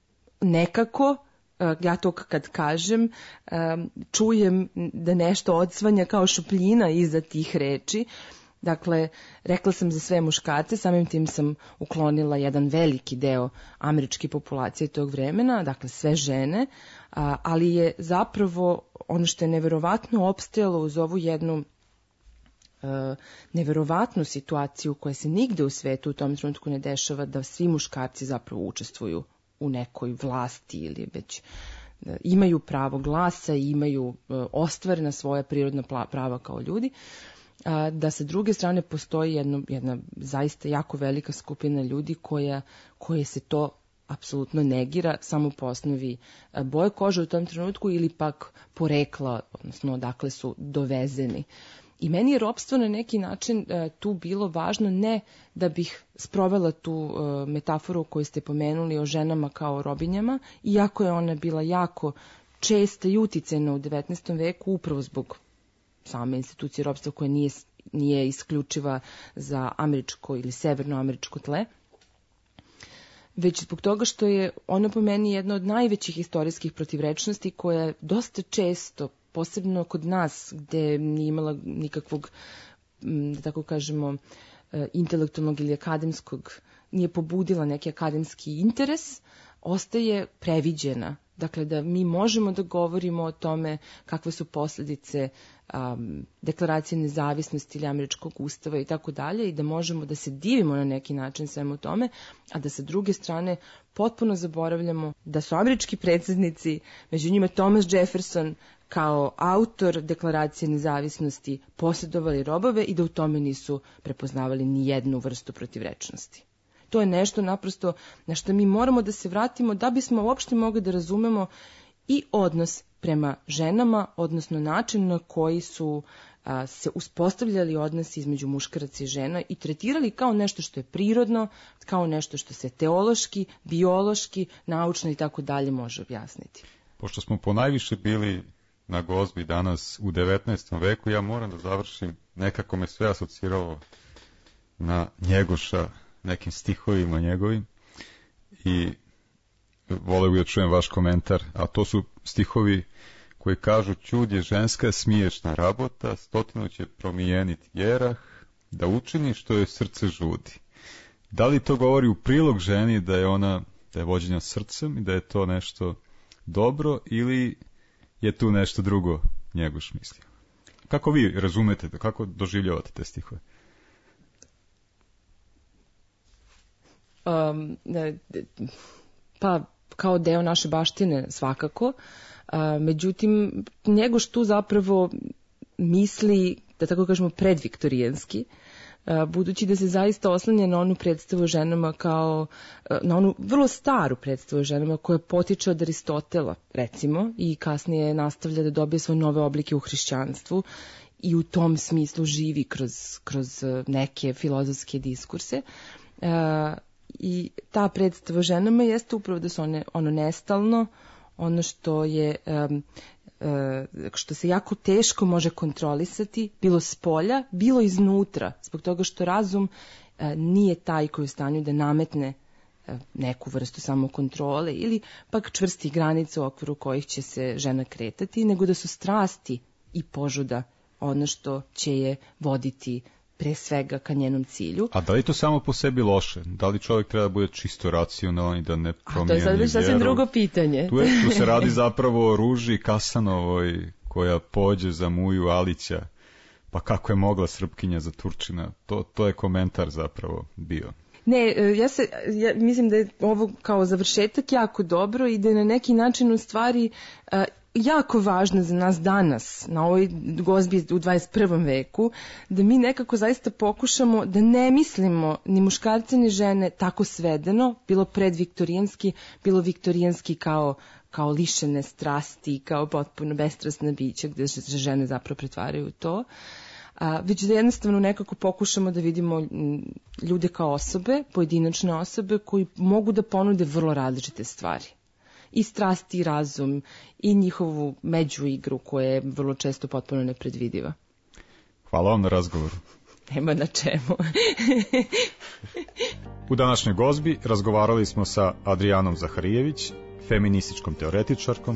nekako, uh, ja to kad kažem, um, čujem da nešto odsvanja kao šupljina iza tih reči. Dakle, rekla sam za sve muškarce, samim tim sam uklonila jedan veliki deo američke populacije tog vremena, dakle sve žene, uh, ali je zapravo ono što je neverovatno opstajalo uz ovu jednu Uh, neverovatnu situaciju koja se nigde u svetu u tom trenutku ne dešava, da svi muškarci zapravo učestvuju u nekoj vlasti ili već uh, imaju pravo glasa i imaju uh, ostvarena svoja prirodna prava kao ljudi, uh, da sa druge strane postoji jedno, jedna zaista jako velika skupina ljudi koja, koje se to apsolutno negira samo po osnovi uh, boje kože u tom trenutku ili pak porekla, odnosno odakle su dovezeni. I meni je ropstvo na neki način uh, tu bilo važno, ne da bih sprovela tu uh, metaforu koju ste pomenuli o ženama kao robinjama, iako je ona bila jako česta i uticajna u devetnaestom veku, upravo zbog same institucije ropstva koja nije, nije isključiva za američko ili severnoameričko tle, već zbog toga što je ono po meni jedna od najvećih istorijskih protivrečnosti koja je dosta često, posebno kod nas, gde nije imala nikakvog, da tako kažemo, intelektualnog ili akademskog, nije pobudila neki akademski interes, ostaje previđena. Dakle, da mi možemo da govorimo o tome kakve su posljedice um, deklaracije nezavisnosti ili američkog ustava i tako dalje, i da možemo da se divimo na neki način svemu tome, a da sa druge strane potpuno zaboravljamo da su američki predsjednici, među njima Thomas Jefferson, kao autor deklaracije nezavisnosti posjedovali robove i da u tome nisu prepoznavali ni jednu vrstu protivrečnosti. To je nešto naprosto na što mi moramo da se vratimo da bismo uopšte mogli da razumemo i odnos prema ženama, odnosno način na koji su a, se uspostavljali odnosi između muškaraca i žena i tretirali kao nešto što je prirodno, kao nešto što se teološki, biološki, naučno i tako dalje može objasniti. Pošto smo ponajviše bili na gozbi danas u devetnaestom veku, ja moram da završim, nekako me sve asociralo na Njegoša, nekim stihovima njegovim, i voleo bih da čujem vaš komentar, a to su stihovi koji kažu: čud je ženska smiješna rabota, stotinu će promijeniti jerah, da učini što joj srce žudi. Da li to govori u prilog ženi da je ona, da je vođena srcem i da je to nešto dobro, ili je tu nešto drugo Njegoš mislio? Kako vi razumete, kako doživljavate te stihove? Um, pa kao deo naše baštine svakako, uh, međutim Njegoš tu zapravo misli, da tako kažemo, predviktorijanski, uh, budući da se zaista oslanja na onu predstavu o ženama kao, uh, na onu vrlo staru predstavu o ženama koja potiče od Aristotela, recimo, i kasnije nastavlja da dobije svoje nove oblike u hrišćanstvu i u tom smislu živi kroz, kroz neke filozofske diskurse. Uh, I ta predstava o ženama jeste upravo da su one ono nestalno, ono što je um, uh, što se jako teško može kontrolisati, bilo s polja, bilo iznutra, zbog toga što razum uh, nije taj koji je u stanju da nametne uh, neku vrstu samokontrole ili pak čvrsti granice u okviru kojih će se žena kretati, nego da su strasti i požuda ono što će je voditi pre svega ka njenom cilju. A da li to samo po sebi loše? Da li čovjek treba da bude čisto racionalan i da ne promijeni vjeru? A to je sad već sasvim drugo pitanje. Tu, je, tu se radi zapravo o Ruži Kasanovoj koja pođe za Muju Alića. Pa kako je mogla Srpkinja za Turčina? To, to je komentar zapravo bio. Ne, ja, se, ja mislim da je ovo kao završetak jako dobro i da je na neki način u stvari uh, jako važno za nas danas, na ovoj gozbi u dvadeset prvom veku, da mi nekako zaista pokušamo da ne mislimo ni muškarce ni žene tako svedeno, bilo predviktorijanski, bilo viktorijanski kao, kao lišene strasti, kao potpuno bestrasna bića gde se žene zapravo pretvaraju u to. A, već da jednostavno nekako pokušamo da vidimo ljude kao osobe, pojedinačne osobe koji mogu da ponude vrlo različite stvari. I strasti i razum i njihovu međuigru koja je vrlo često potpuno nepredvidiva. Hvala vam na razgovoru. Nema na čemu. U današnjoj gozbi razgovarali smo sa Adrijanom Zaharijević, feminističkom teoretičarkom.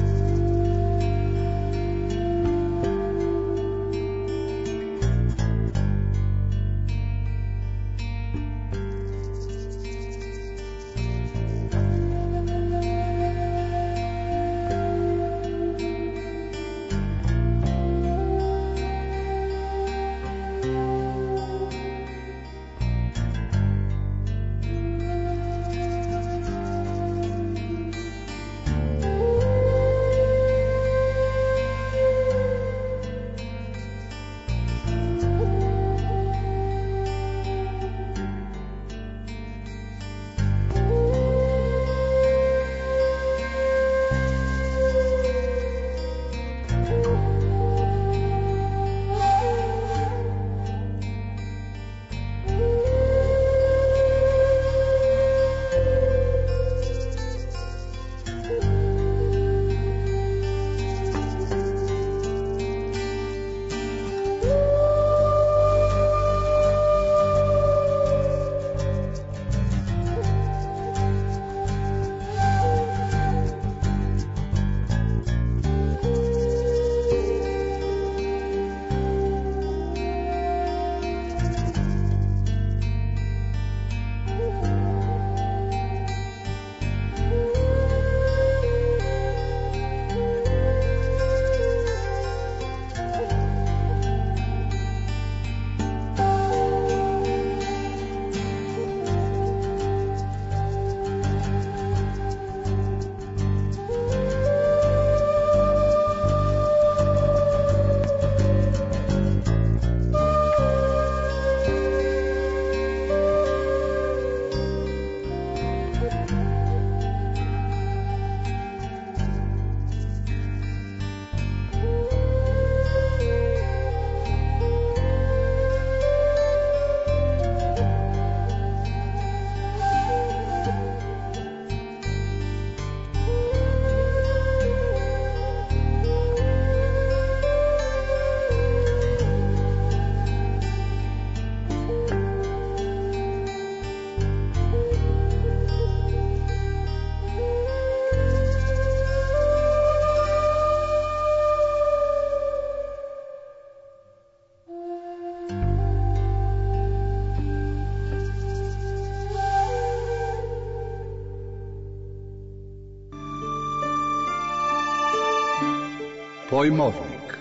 Pojmovnik.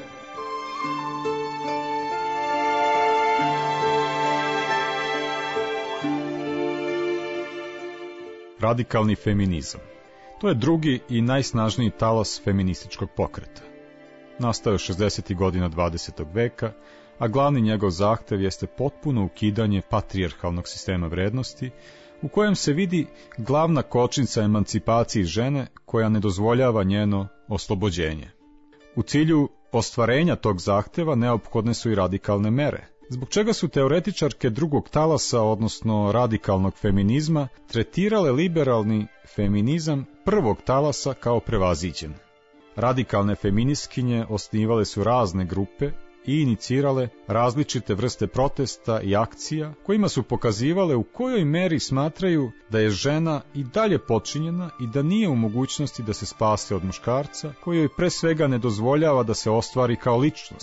Radikalni feminizam. To je drugi i najsnažniji talas feminističkog pokreta. Nastao je šezdesetih godina dvadesetog veka, a glavni njegov zahtev jeste potpuno ukidanje patrijarhalnog sistema vrednosti, u kojem se vidi glavna kočnica emancipaciji žene koja ne dozvoljava njeno oslobođenje. U cilju ostvarenja tog zahteva neophodne su i radikalne mere, zbog čega su teoretičarke drugog talasa, odnosno radikalnog feminizma, tretirale liberalni feminizam prvog talasa kao prevaziđen. Radikalne feministkinje osnivale su razne grupe i inicirale različite vrste protesta i akcija kojima su pokazivale u kojoj meri smatraju da je žena i dalje počinjena i da nije u mogućnosti da se spase od muškarca, koji joj pre svega ne dozvoljava da se ostvari kao ličnost.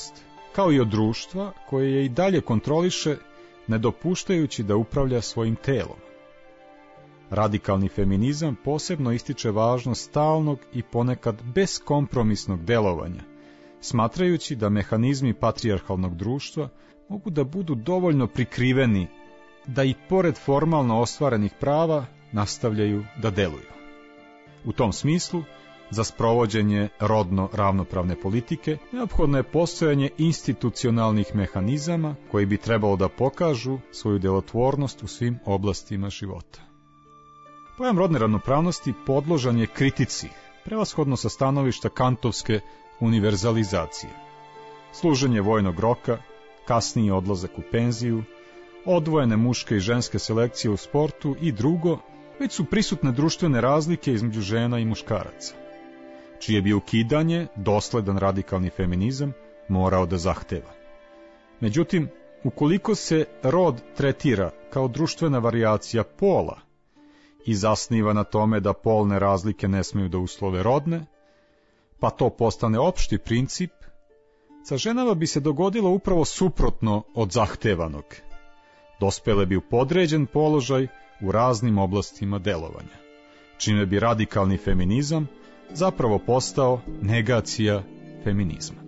kao i od društva koje je i dalje kontroliše, ne dopuštajući da upravlja svojim telom. Radikalni feminizam posebno ističe važnost stalnog i ponekad beskompromisnog delovanja, smatrajući da mehanizmi patrijarhalnog društva mogu da budu dovoljno prikriveni da i pored formalno ostvarenih prava nastavljaju da deluju. U tom smislu, za sprovođenje rodno ravnopravne politike neophodno je postojanje institucionalnih mehanizama koji bi trebalo da pokažu svoju djelotvornost u svim oblastima života. Pojam rodne ravnopravnosti podložan je kritici, prevashodno sa stanovišta kantovske univerzalizacije. Služenje vojnog roka, kasniji odlazak u penziju, odvojene muške i ženske selekcije u sportu i drugo, već su prisutne društvene razlike između žena i muškaraca, čije bi ukidanje dosledan radikalni feminizam morao da zahteva. Međutim, ukoliko se rod tretira kao društvena varijacija pola i zasniva na tome da polne razlike ne smeju da uslove rodne, pa to postane opšti princip, sa ženama bi se dogodilo upravo suprotno od zahtevanog. Dospele bi u podređen položaj u raznim oblastima delovanja, čime bi radikalni feminizam zapravo postao negacija feminizma.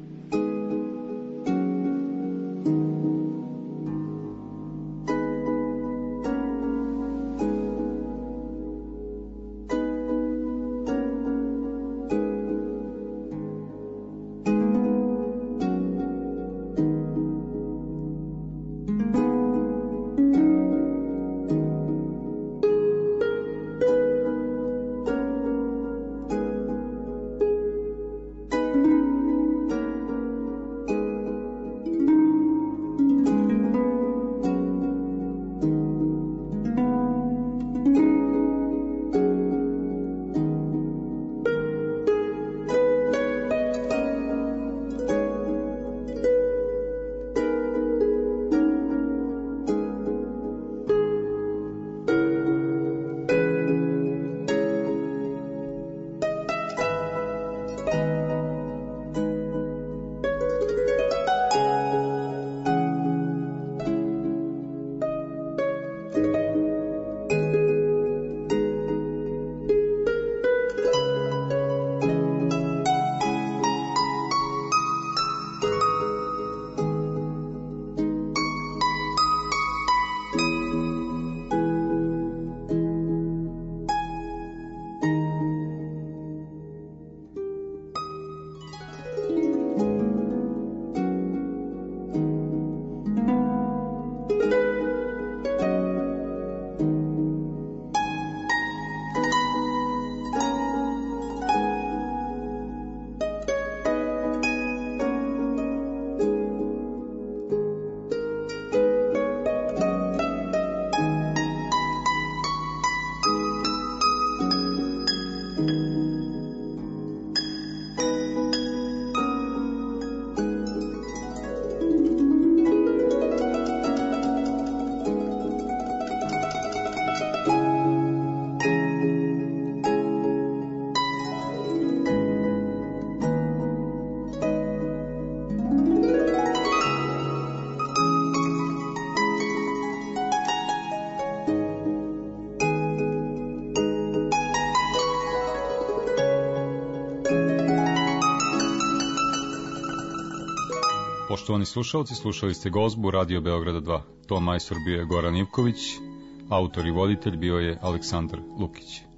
Poštovani slušalci, slušali ste Gozbu Radio Beograda dva. Ton majstor bio je Goran Ivković, autor i voditelj bio je Aleksandar Lukić.